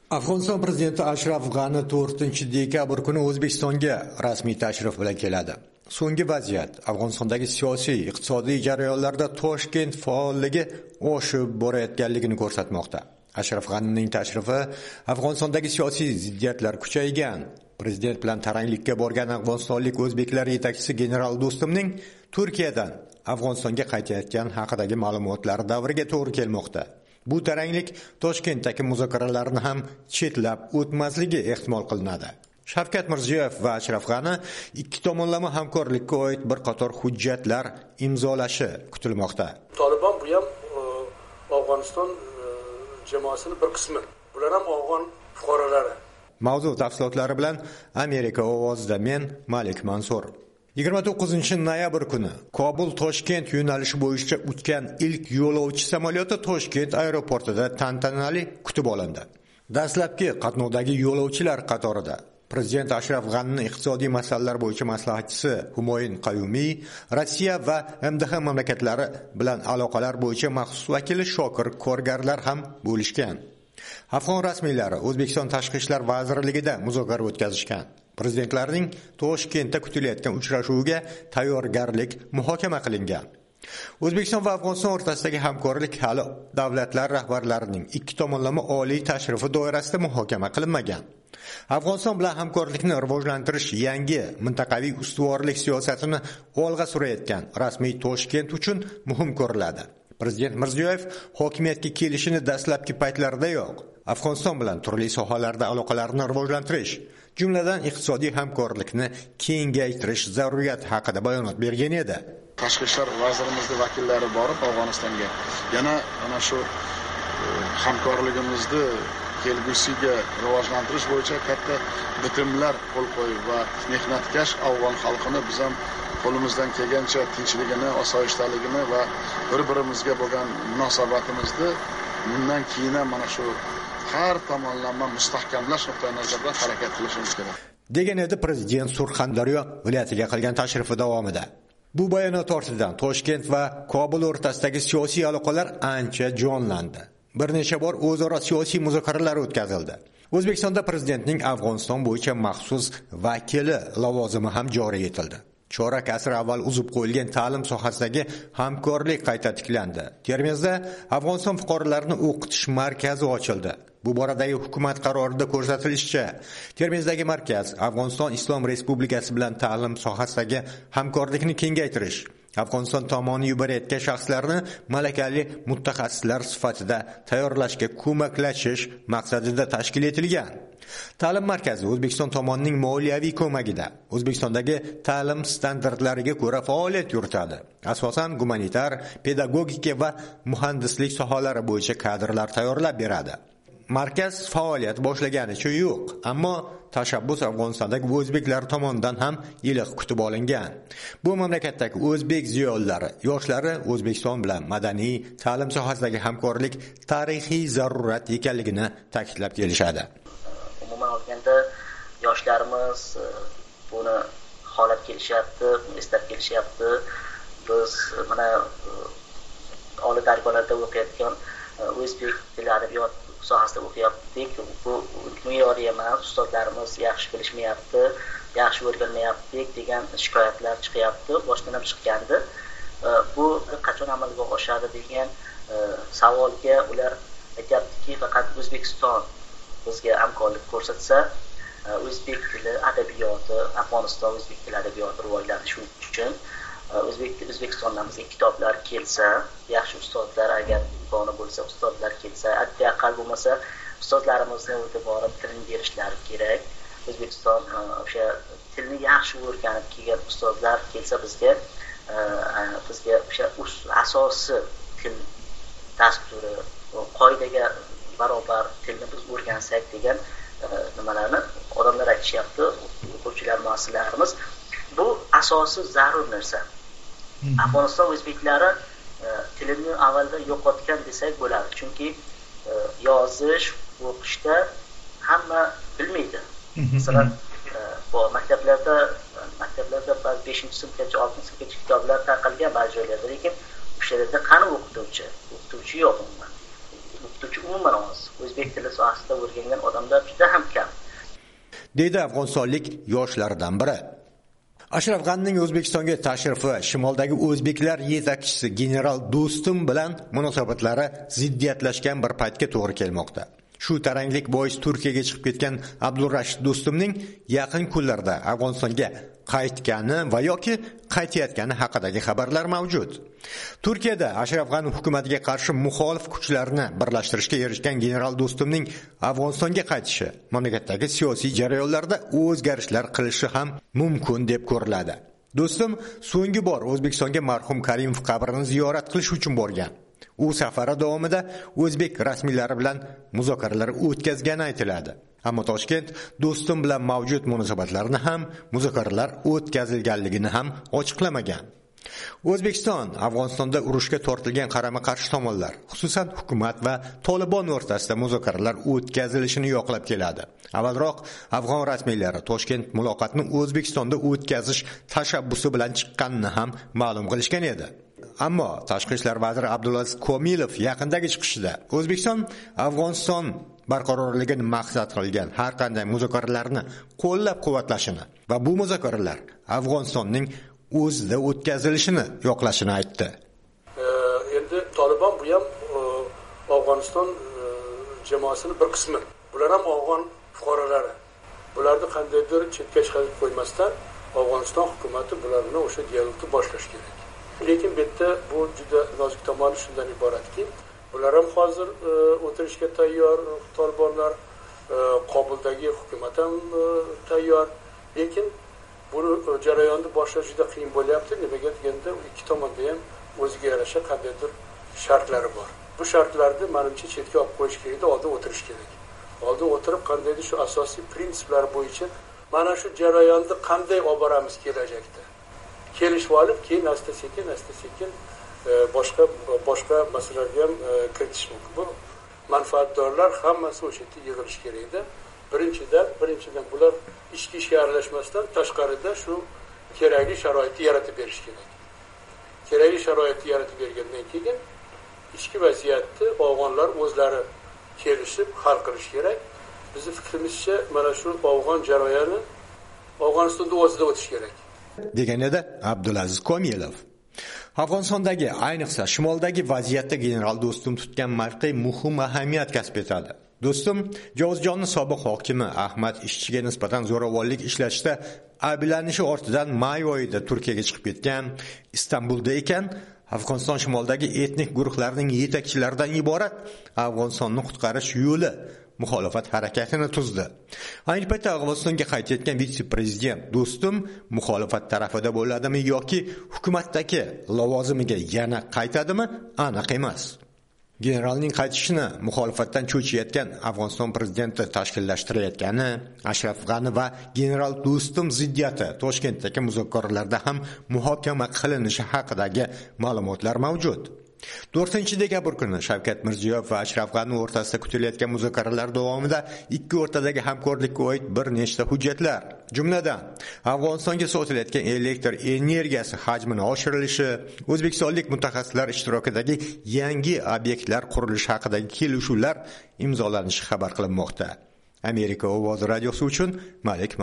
Afg'oniston prezidenti Ashraf G'ani 4-dekabr kuni O'zbekistonga rasmiy tashrif bilan keladi. So'nggi vaziyat Afg'onistondagi siyosiy, iqtisodiy jarayonlarda Toshkent faolligi oshib borayotganligini ko'rsatmoqda. Ashraf G'anining tashrifi Afg'onistondagi siyosiy ziddiyatlar kuchaygan, prezident bilan taranglikka borgan afg'onistonlik o'zbeklar yetakchisi general Do'stumning Turkiyadan Afg'onistonga qaytayotgani haqidagi ma'lumotlar davriga to'g'ri kelmoqda. Bu taranglik Toshkentdagi muzokaralarni ham chetlab o'tmasligi ehtimol qilinadi. Shavkat Mirziyoyev va Ashraf G'ani ikki tomonlama hamkorlikka oid bir qator hujjatlar imzolashi kutilmoqda. Taliban bu ham Afg'oniston jamoasining bir qismi. Bular ham afg'on fuqarolari. Mavzu tafsilotlari bilan Amerika ovozida men Malik Mansur. 29-noyabr kuni Kobul-Toshkent yo'nalishi bo'yicha uchgan ilk yo'lovchi samolyoti Toshkent aeroportida tantanali kutib olindi. Dastlabki qatnovdagi yo'lovchilar qatorida prezident Ashraf G'anining iqtisodiy masalalar bo'yicha maslahatchisi Humoyun Qayumiy, Rossiya va MDH mamlakatlari bilan aloqalar bo'yicha maxsus vakili Shokir Korgarlar ham bo'lishgan. Afg'on rasmiylari O'zbekiston Tashqi ishlar vazirligida muzokara o'tkazishgan. Prezidentlarning Toshkentda kutilayotgan uchrashuviga tayyorgarlik muhokama qilingan. O'zbekiston va Afg'oniston o'rtasidagi hamkorlik hali davlatlar rahbarlarining ikki tomonlama oliy tashrifi doirasida muhokama qilinmagan. Afg'oniston bilan hamkorlikni rivojlantirish yangi mintaqaviy ustuvorlik siyosatini olg'a surayotgan rasmiy Toshkent uchun muhim ko'riladi. Prezident Mirziyoyev hokimiyatga kelishini dastlabki paytlardayoq Afg'oniston bilan turli sohalarda aloqalarni rivojlantirish, jumladan iqtisodiy hamkorlikni kengaytirish zaruriyati haqida bayonot bergan edi. Tashqi ishlar vazirimizning vakillari borib Afg'onistonga yana ana shu hamkorligimizni kelgusiga rivojlantirish bo'yicha katta bitimlar qo'l qo'yib va mehnatkash afg'on xalqini biz ham qo'limizdan kelgancha tinchligini, osoyishtaligini va bir-birimizga bo'lgan munosabatimizni bundan keyin ham mana shu har tomonlama mustahkamlash nuqtai nazaridan harakat qilishimiz kerak degan edi prezident Surxondaryo viloyatiga qilgan tashrifi davomida. Bu bayonot ortidan Toshkent va Kobul o'rtasidagi siyosiy aloqalar ancha jonlandi. Bir necha bor o'zaro siyosiy muzokaralar o'tkazildi. O'zbekistonda prezidentning Afg'oniston bo'yicha maxsus vakili lavozimi ham joriy etildi. Chorak asr avval uzib qo'yilgan ta'lim sohasidagi hamkorlik qayta tiklandi. Termizda Afg'oniston fuqarolarini o'qitish markazi ochildi. Bu boradagi hukumat qarorida ko'rsatilishicha, Termizdagi markaz Afg'oniston Islom Respublikasi bilan ta'lim sohasidagi hamkorlikni kengaytirish, Afg'oniston tomoni yuborayotgan shaxslarni malakali mutaxassislar sifatida tayyorlashga ko'maklashish maqsadida tashkil etilgan. Ta'lim markazi O'zbekiston tomonining moliyaviy ko'magida O'zbekistondagi ta'lim standartlariga ko'ra faoliyat yuritadi. Asosan gumanitar, pedagogika va muhandislik sohalari bo'yicha kadrlar tayyorlab beradi. Markaz faoliyat boshlaganicha yo'q, ammo tashabbus Afg'onistondagi o'zbeklar tomonidan ham iliq kutib olingan. Bu mamlakatdagi o'zbek ziyolilari, yoshlari O'zbekiston bilan madaniy, ta'lim sohasidagi hamkorlik tarixiy zarurat ekanligini ta'kidlab kelishadi. Umuman olganda yoshlarimiz buni xohlab kelishyapti, istab kelishyapti. Biz mana oliy dargohlarda o'qiyotgan o'zbek tili adabiyot sohasida o'qiyaptik. Bu me'yoriy emas, ustozlarimiz yaxshi bilishmayapti, yaxshi o'rganmayapti degan shikoyatlar chiqyapti. Boshdan ham chiqqandi. Bu qachon amalga oshadi degan savolga ular aytyaptiki, faqat O'zbekiston bizga hamkorlik ko'rsatsa, o'zbek tili adabiyoti, Afg'oniston o'zbek tili adabiyoti rivojlanishi uchun O'zbekistondan bizga kitoblar kelsa, yaxshi ustozlar agar imkoni bo'lsa, ustozlar kelsa, aqal bo'lmasa ustozlarimizni o'tib borib tilni berishlari kerak. O'zbekiston o'sha tilni yaxshi o'rganib kelgan ustozlar kelsa bizga o'sha asosiy til dasturi, qoidaga barobar tilni biz o'rgansak degan nimalarni odamlar aytishyapti, o'quvchilar, muassislarimiz. Bu asosiy zarur narsa. Afg'oniston o'zbeklari tilini avvalda yo'qotgan desak bo'ladi. Chunki yozish, o'qishda hamma bilmaydi. Masalan, bu maktablarda 5-sinfgacha, 6-sinfgacha kitoblar tarqalgan ba'zi joylarda, lekin o'sha yerda qani o'qituvchi yo'q umuman. O'qituvchi umuman oz. O'zbek tili sohasida o'rgangan odamlar juda ham kam. Deydi afg'onistonlik yoshlardan biri. Ashraf G'anining O'zbekistonga tashrifi shimoldagi o'zbeklar yetakchisi general Do'stum bilan munosabatlari ziddiyatlashgan bir paytga to'g'ri kelmoqda. Shu taranglik bois Turkiyaga chiqib ketgan Abdurashid Do'stumning yaqin kunlarda Afg'onistonga qaytgani va yoki qaytayotgani haqidagi xabarlar mavjud. Turkiyada Ashraf G'ani hukumatiga qarshi muxolif kuchlarni birlashtirishga erishgan general Do'stumning Afg'onistonga qaytishi mamlakatdagi siyosiy jarayonlarda o'zgarishlar qilishi ham mumkin deb ko'riladi. Do'stum so'nggi bor O'zbekistonga marhum Karimov qabrini ziyorat qilish uchun borgan. U safari davomida o'zbek rasmiylari bilan muzokaralar o'tkazgani aytiladi. Ammo Toshkent Do'stum bilan mavjud munosabatlarni ham, muzokaralar o'tkazilganligini ham ochiqlamagan. O'zbekiston Afg'onistonda urushga tortilgan qarama-qarshi tomonlar, xususan hukumat va Tolibon o'rtasida muzokaralar o'tkazilishini yoqlab keladi. Avvalroq afg'on rasmiylari Toshkent muloqotni O'zbekistonda o'tkazish tashabbusi bilan chiqqanini ham ma'lum qilishgan edi. Ammo Tashqi ishlar vaziri Abdulaziz Komilov yaqindagi chiqishida O'zbekiston Afg'oniston barqarorligini maqsad qilgan har qanday muzokaralarni qo'llab-quvvatlashini va bu muzokaralar Afg'onistonning o'zida o'tkazilishini yoqlashini aytdi. Endi Tolibon bu ham Afg'oniston jamoasining bir qismi. Bular ham afg'on fuqarolari. Bularni qandaydir chetga chiqarib qo'ymasdan Afg'oniston hukumatı bularni o'sha dialogni boshlash kerak. Lekin bu yerda bu juda nozik tomoni shundan iboratki, bular ham hozir o'tirishga tayyor, Tolibonlar, Qobuldagi hukumat ham tayyor. Lekin bu jarayonni boshlash juda qiyin bo'lyapti. Nimaga deganda ikki tomonda ham o'ziga yarasha qandaydir shartlari bor. Bu shartlarni menimcha chetga olib qo'yish kerak, oldin o'tirish kerak. Oldin o'tirib qandaydir shu asosiy prinsiplar bo'yicha mana shu jarayonni qanday olib boramiz kelajakda. Kelishib olib, keyin asta-sekin boshqa masalalarga ham kiritish mumkin. Bu manfaatdorlar hammasi o'sha yerda yig'ilish kerak edi. Birinchidan bular ishga aralashmasdan tashqarida shu kerakli sharoitni yaratib berish kerak. Kerakli sharoitni yaratib bergandan keyin ichki vaziyatni afg'onlar o'zlari kelishib hal qilish kerak. Bizning fikrimizcha mana shu afg'on jarayoni Afg'onistonda o'zida o'tish kerak. degan edi Abdulaziz Komilov. Afg'onistondagi, ayniqsa shimoldagi vaziyatda general Do'stum tutgan mavqe muhim ahamiyat kasb etadi. Do'stum Jovuzjonning sobiq hokimi Ahmad Ishchiga nisbatan zo'ravonlik ishlatishda ayblanishi ortidan may oyida Turkiyaga chiqib ketgan, Istanbulda ekan, Afg'oniston shimolidagi etnik guruhlarning yetakchilaridan iborat Afg'onistonni qutqarish yo'li muxolifat harakatini tuzdi. Ayni paytda Afg'onistonga qaytayotgan vitse-prezident Do'stum muxolifat tarafida bo'ladimi yoki hukumatdagi lavozimiga yana qaytadimi aniq emas. Generalning qaytishini muxolifatdan cho'chiyotgan Afg'oniston prezidenti tashkillashtirayotgani, Ashraf G'ani va general Do'stum ziddiyati Toshkentdagi muzokaralarda ham muhokama qilinishi haqidagi ma'lumotlar mavjud. 4-dekabr kuni Shavkat Mirziyoyev va Ashraf G'ani o'rtasida kutilayotgan muzokaralar davomida ikki o'rtadagi hamkorlikka oid bir nechta hujjatlar, jumladan Afg'onistonga sotilayotgan elektr energiyasi hajmini oshirilishi, o'zbekistonlik mutaxassislar ishtirokidagi yangi obyektlar qurilishi haqidagi kelishuvlar imzolanishi xabar qilinmoqda. Amerika ovozi radiosi uchun Malik